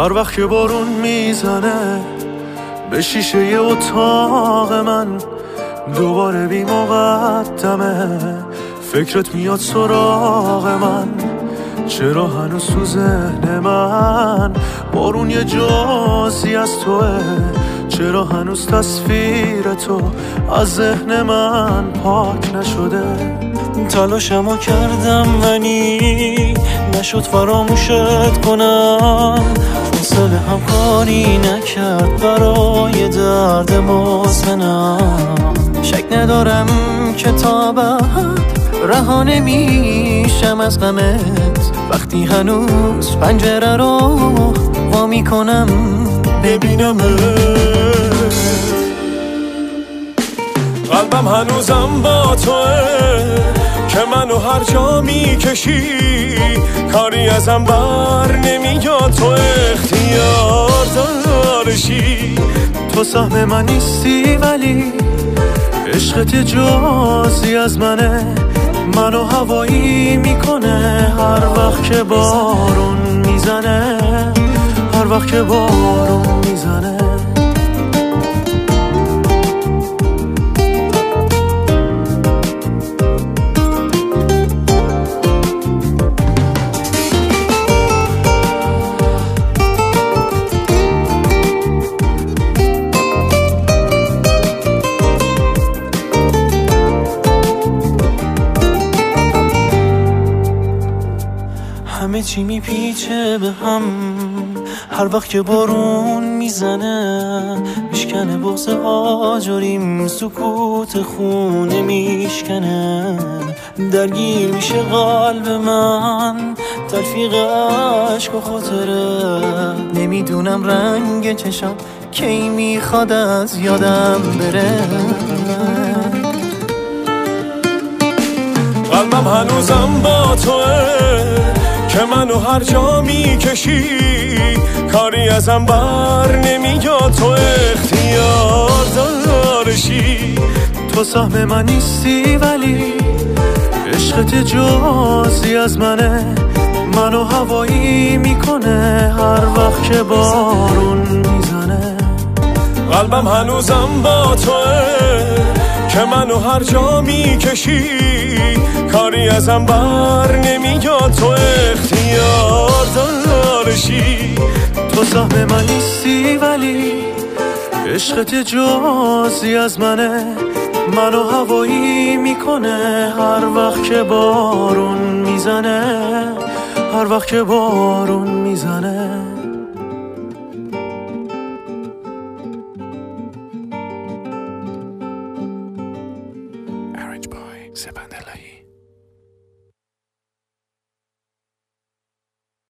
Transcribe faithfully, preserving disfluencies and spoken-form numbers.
هر وقت که بارون میزنه به شیشه اتاق من دوباره بی مقدمه فکرت میاد سراغ من. چرا هنوز تو ذهن من بارون یه جزئی از توه؟ چرا هنوز تصویر تو از ذهن من پاک نشده؟ تلاشمو کردم ولی نشد فراموشت کنم. فاصله هم کاری نکرد برای درد مزمنم. شک ندارم که تا بعد رها نمیشم از غمت وقتی هنوز پنجره رو وا میکنم ببینم. قلبم هنوزم با توه که منو هر جا میکشی کاری ازم بر نمیاد. تو اختیار دارشی، تو سهم من نیستی ولی عشقت یه جزئی از منه. منو هوایی میکنه هر وقت که بارون میزنه، هر وقت که بارون میزنه. همه چی میپیچه به هم هر وقت که بارون میزنه. میشکنه بغض آجریم، سکوت خونه میشکنه. درگیر میشه قلب من تلفیق عشق و خاطره. نمیدونم رنگ چشم کی میخواد از یادم بره. قلبم هنوزم با توه که منو هر جا میکشی کاری ازم بر نمیاد. تو اختیار دارشی، تو سهم من نیستی ولی عشقت یه جزئی از منه. منو هوایی میکنه هر وقت که بارون میزنه. قلبم هنوزم با توه که منو هر جا میکشی کاری ازم بر نمیاد. تو اختیار دارشی، تو سهم من نیستی ولی عشقت یه جزئی از منه. منو هوایی میکنه هر وقت که بارون میزنه، هر وقت که بارون میزنه. Arranged by Sepan